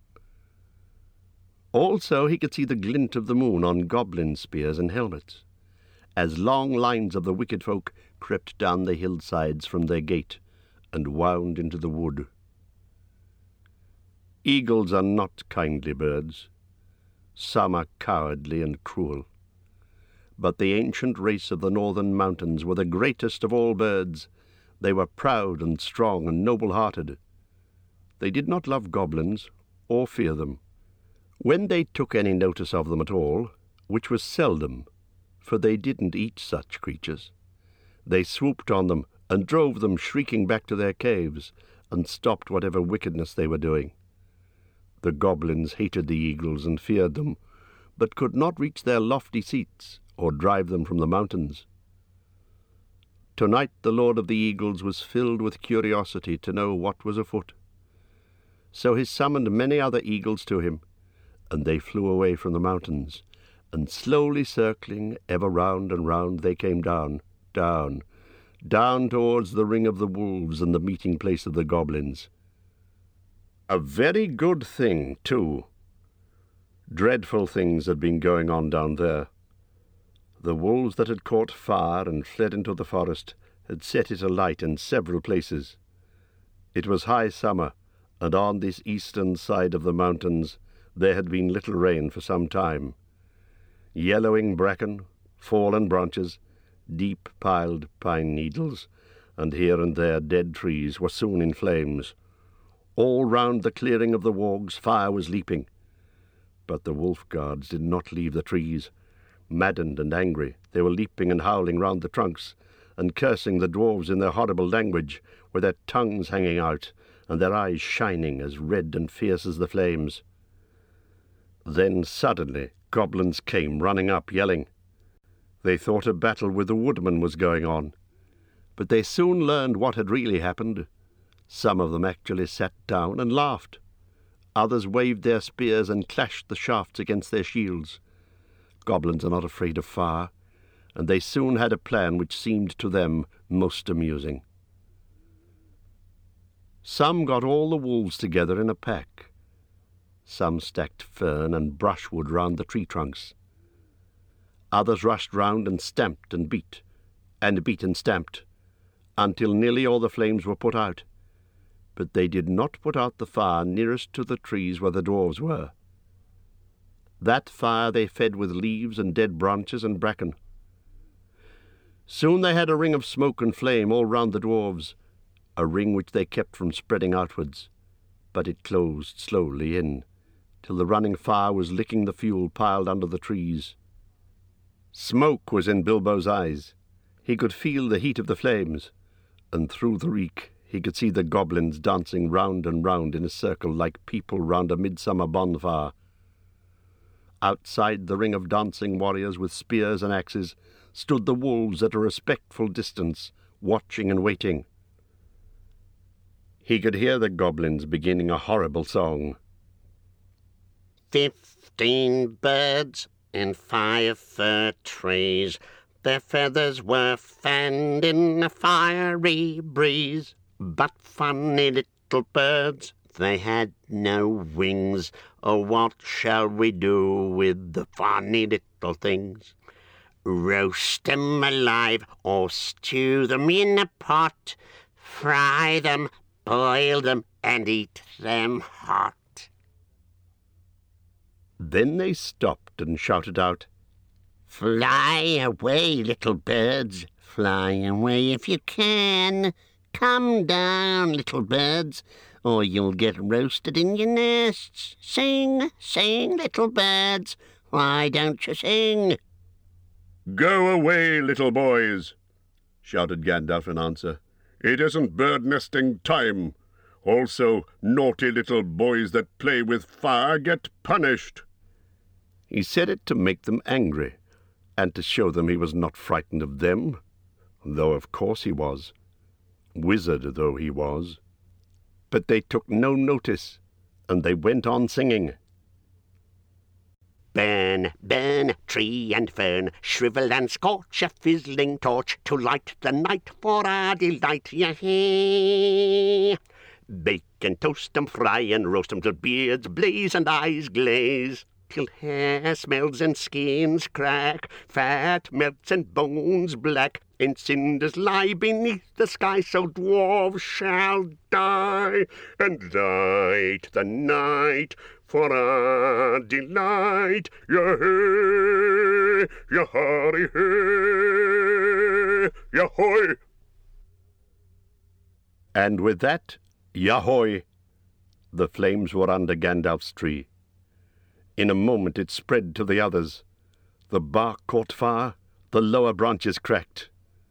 Also he could see the glint of the moon on goblin spears and helmets, as long lines of the wicked folk crept down the hillsides from their gate and wound into the wood. Eagles are not kindly birds. Some are cowardly and cruel. But the ancient race of the northern mountains were the greatest of all birds. They were proud and strong and noble-hearted. They did not love goblins or fear them. When they took any notice of them at all, which was seldom, for they didn't eat such creatures, they swooped on them and drove them shrieking back to their caves, and stopped whatever wickedness they were doing. The goblins hated the eagles and feared them, but could not reach their lofty seats or drive them from the mountains. Tonight the Lord of the Eagles was filled with curiosity to know what was afoot. So he summoned many other eagles to him, and they flew away from the mountains, and slowly circling ever round and round they came down, down, down towards the ring of the wolves and the meeting place of the goblins. A very good thing, too. Dreadful things had been going on down there. The wolves that had caught fire and fled into the forest had set it alight in several places. It was high summer, and on this eastern side of the mountains there had been little rain for some time. Yellowing bracken, fallen branches, deep-piled pine needles, and here and there dead trees were soon in flames. All round the clearing of the Wargs fire was leaping. But the wolf guards did not leave the trees. Maddened and angry, they were leaping and howling round the trunks, and cursing the dwarves in their horrible language, with their tongues hanging out, and their eyes shining as red and fierce as the flames. Then suddenly goblins came running up, yelling. They thought a battle with the woodmen was going on, but they soon learned what had really happened. Some of them actually sat down and laughed. Others waved their spears and clashed the shafts against their shields. Goblins are not afraid of fire, and they soon had a plan which seemed to them most amusing. Some got all the wolves together in a pack. Some stacked fern and brushwood round the tree trunks. Others rushed round and stamped and beat and stamped, until nearly all the flames were put out. But they did not put out the fire nearest to the trees where the dwarves were. That fire they fed with leaves and dead branches and bracken. Soon they had a ring of smoke and flame all round the dwarves, a ring which they kept from spreading outwards, but it closed slowly in, till the running fire was licking the fuel piled under the trees. Smoke was in Bilbo's eyes. He could feel the heat of the flames, and through the reek he could see the goblins dancing round and round in a circle like people round a midsummer bonfire. Outside the ring of dancing warriors with spears and axes stood the wolves at a respectful distance, watching and waiting. He could hear the goblins beginning a horrible song. 15 birds in 5 fir trees, their feathers were fanned in a fiery breeze. But funny little birds, they had no wings. Oh, what shall we do with the funny little things? Roast them alive or stew them in a pot, fry them, boil them, and eat them hot. Then they stopped and shouted out, Fly away, little birds, fly away if you can. Come down, little birds, or you'll get roasted in your nests. Sing, sing, little birds, why don't you sing? Go away, little boys, shouted Gandalf in answer. "It isn't bird-nesting time. Also, naughty little boys that play with fire get punished." He said it to make them angry, and to show them he was not frightened of them, though of course he was, wizard though he was. But they took no notice, and they went on singing. Burn, burn, tree and fern, shrivel and scorch a fizzling torch to light the night for our delight, yea. Bake and toast 'em, fry and roast 'em till beards blaze and eyes glaze, till hair smells and skins crack, fat melts and bones black, and cinders lie beneath the sky, so dwarves shall die, and light the night for our delight. Yea, yahari, hey, yahoy. And with that, yahoy, the flames were under Gandalf's tree. In a moment it spread to the others. The bark caught fire, the lower branches cracked.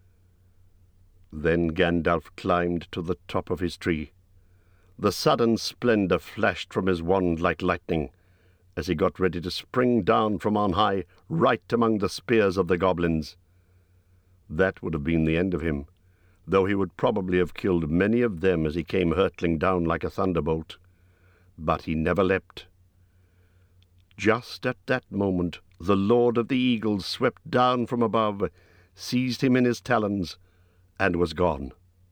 Then Gandalf climbed to the top of his tree. The sudden splendour flashed from his wand like lightning, as he got ready to spring down from on high, right among the spears of the goblins. That would have been the end of him, though he would probably have killed many of them as he came hurtling down like a thunderbolt. But he never leapt. Just at that moment the Lord of the Eagles swept down from above, seized him in his talons, and was gone.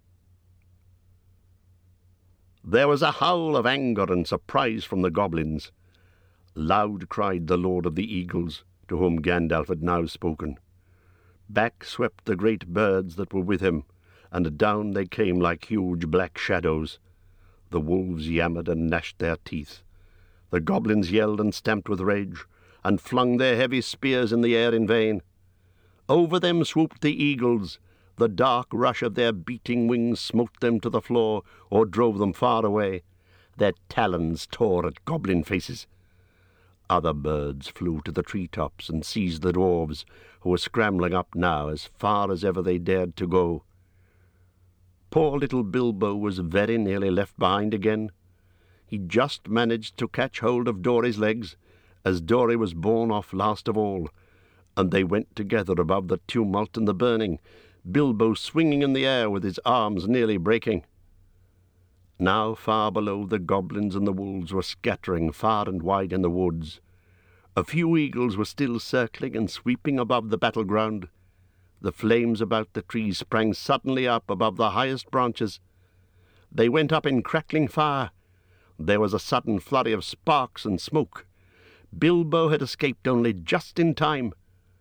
There was a howl of anger and surprise from the goblins. Loud cried the Lord of the Eagles, to whom Gandalf had now spoken. Back swept the great birds that were with him, and down they came like huge black shadows. The wolves yammered and gnashed their teeth. The goblins yelled and stamped with rage, and flung their heavy spears in the air in vain. Over them swooped the eagles. The dark rush of their beating wings smote them to the floor, or drove them far away. Their talons tore at goblin faces. Other birds flew to the tree-tops and seized the dwarves, who were scrambling up now as far as ever they dared to go. Poor little Bilbo was very nearly left behind again. He just managed to catch hold of Dory's legs, as Dory was borne off last of all, and they went together above the tumult and the burning, Bilbo swinging in the air with his arms nearly breaking. Now far below, the goblins and the wolves were scattering far and wide in the woods. A few eagles were still circling and sweeping above the battleground. The flames about the trees sprang suddenly up above the highest branches. They went up in crackling fire. There was a sudden flurry of sparks and smoke. Bilbo had escaped only just in time.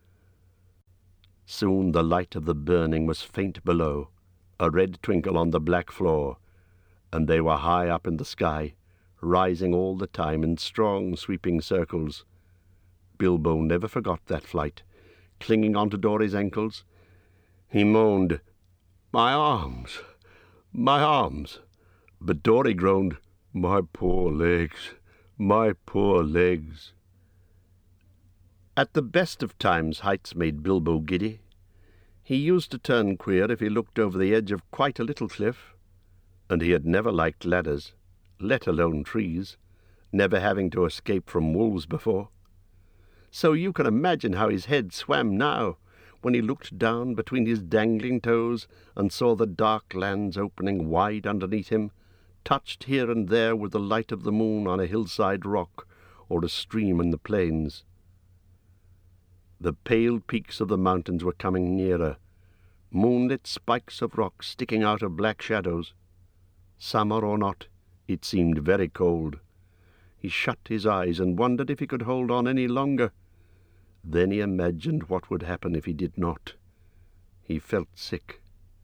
Soon the light of the burning was faint below, a red twinkle on the black floor, and they were high up in the sky, rising all the time in strong sweeping circles. Bilbo never forgot that flight. Clinging on to Dory's ankles, he moaned, "My arms, my arms!" But Dory groaned, "My poor legs, my poor legs!" At the best of times heights made Bilbo giddy. He used to turn queer if he looked over the edge of quite a little cliff, and he had never liked ladders, let alone trees, never having to escape from wolves before. So you can imagine how his head swam now, when he looked down between his dangling toes and saw the dark lands opening wide underneath him, touched here and there with the light of the moon on a hillside rock or a stream in the plains. The pale peaks of the mountains were coming nearer, moonlit spikes of rock sticking out of black shadows. Summer or not, it seemed very cold. He shut his eyes and wondered if he could hold on any longer. Then he imagined what would happen if he did not. He felt sick.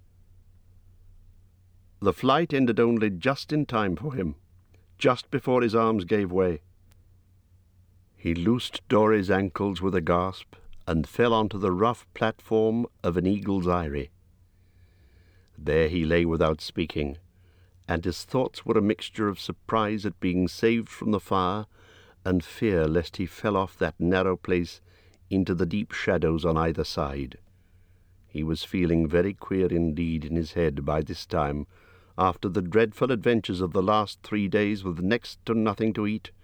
The flight ended only just in time for him, just before his arms gave way. He loosed Dory's ankles with a gasp and fell onto the rough platform of an eagle's eyrie. There he lay without speaking, and his thoughts were a mixture of surprise at being saved from the fire and fear lest he fell off that narrow place into the deep shadows on either side. He was feeling very queer indeed in his head by this time, after the dreadful adventures of the last 3 days with next to nothing to eat,